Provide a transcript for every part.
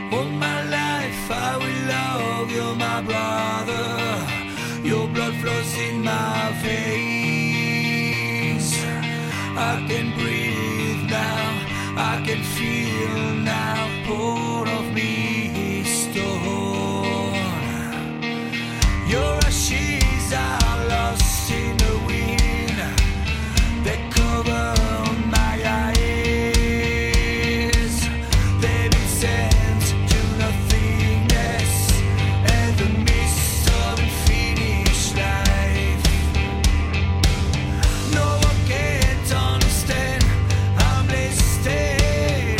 All my life I will love you, my brother. Your blood flows in my veins. I can breathe now, I can feel now. Part of me is torn. Your ashes are lost in the wind. They cover my eyes. They've been sent to nothingness and the mist of unfinished life. No one can understand. I'm listed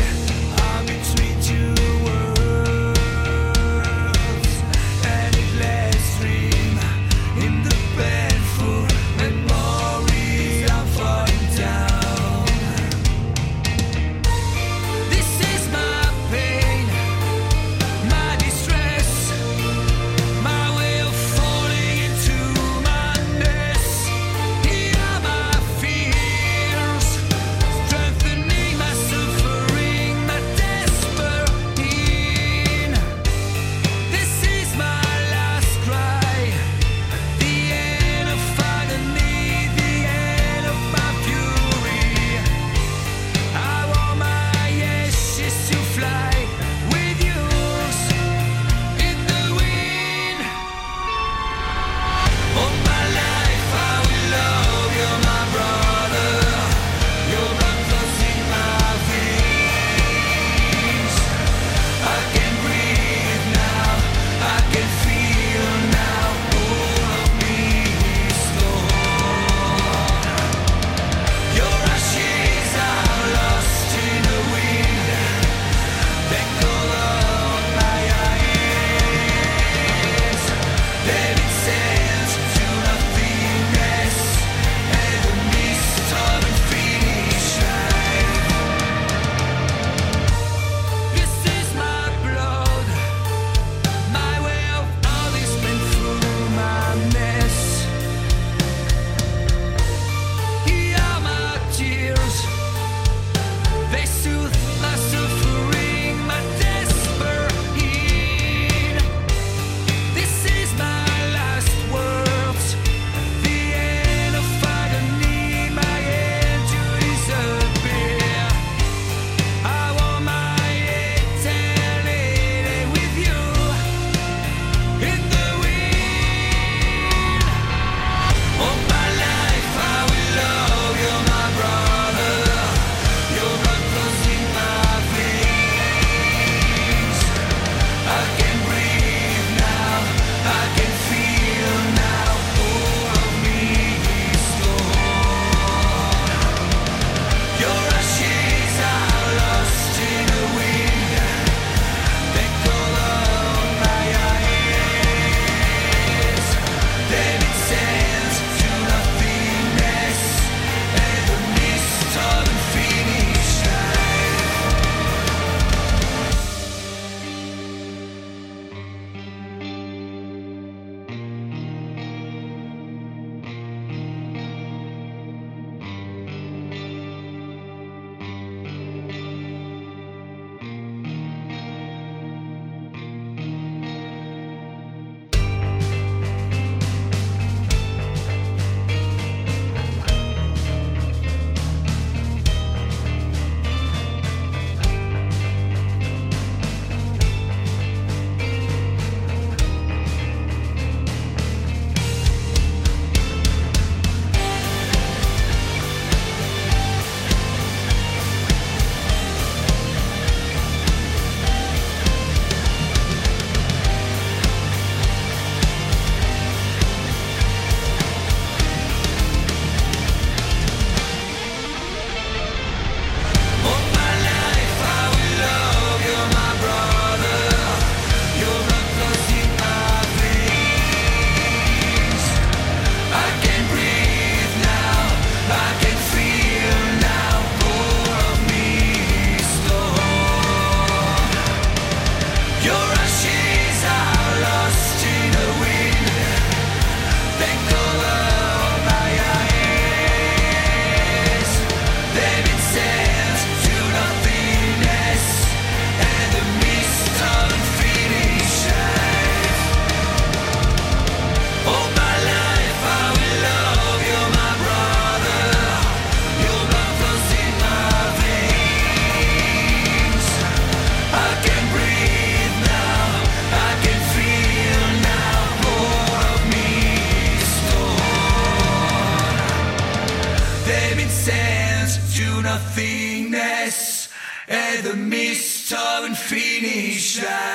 the mist and finish that.